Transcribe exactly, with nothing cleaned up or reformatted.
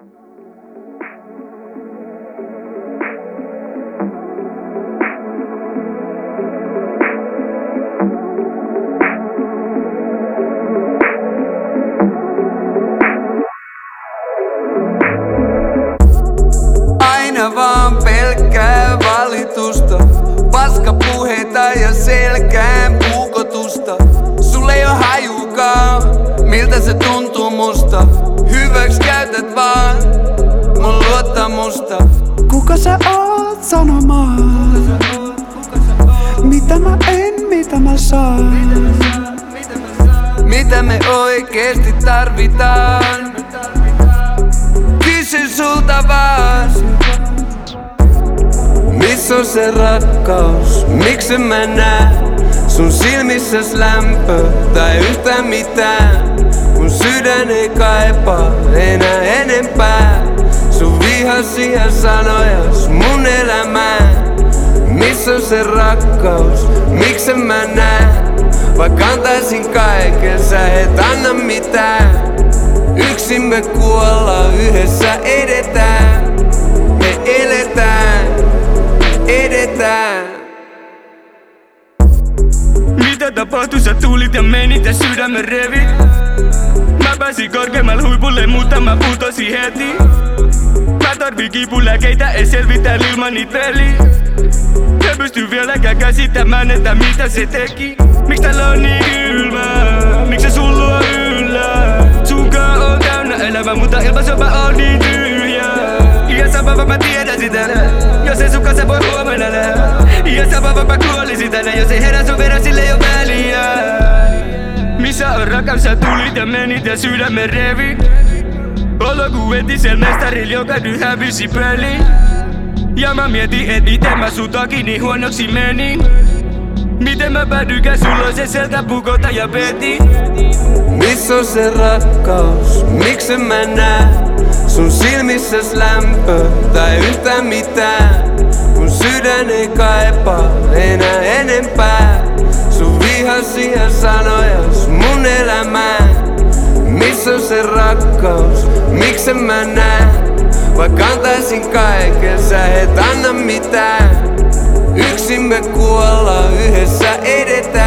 Aina vaan pelkkää valitusta, paskapuheita ja selkään puukotusta. Sulle ei oo hajukaan, miltä se tuntuu musta. Hyväks käytät vaan mun luottamusta. Kuka sä oot sanomaan? Mitä mä en, mitä mä saan? Mitä me oikeesti tarvitaan? Kysyn sulta vaan. Missä on se rakkaus? Miksi mä näen sun silmissäs lämpö tai yhtään mitään? Mun sydän ei kaipaa enää enempää sun vihaisia sanojas mun elämään. Missä on se rakkaus? Miksi mä näen? Vaikka antaisin kaiken, sä et anna mitään. Yksin me kuollaan, yhdessä edetään. Me eletään, edetään. Mitä tapahtui? Sä tulit ja menit ja sydämen revit. Mä pääsin korkeammalle huipulle, mutta mä putosin heti. Mä tarvin kipulääkeitä, ei selvitä ilman niitä veli. En pysty vieläkään käsittämään, että mitä se teki. Miks täällä on niin kylmää? Miks se sul luo yllä? Sunkaan on täynnä elämä, mutta ilman sua on niin tyhjä. Ja sä vaan mä tiedän sitä. Jos ei sun kanssa voi huomenna nähdä. Ja sä vaan mä kuolisin tänään. Jos ei herää sun verran, sille ei oo väliä. Missä on rakkaus? Sä tulit ja menit ja sydämen revi. Olo ku entisel mestaril, joka nyt hävisi peli. Ja mä mietin, et miten mä sun takia niin huonoksi menin. Miten mä päädykään sulla se selkäpukota ja veti. Missä on se rakkaus? Miksi mä näen sun silmissäs lämpö tai yhtään mitään? Mun sydän ei kaipaa enää enempää sun vihaisia sanojas mun elämään. Missä on se rakkaus? Miksi mä näen? Vaikka antaisin kaiken, sä et anna mitään. Yksin me kuollaan, yhdessä edetään.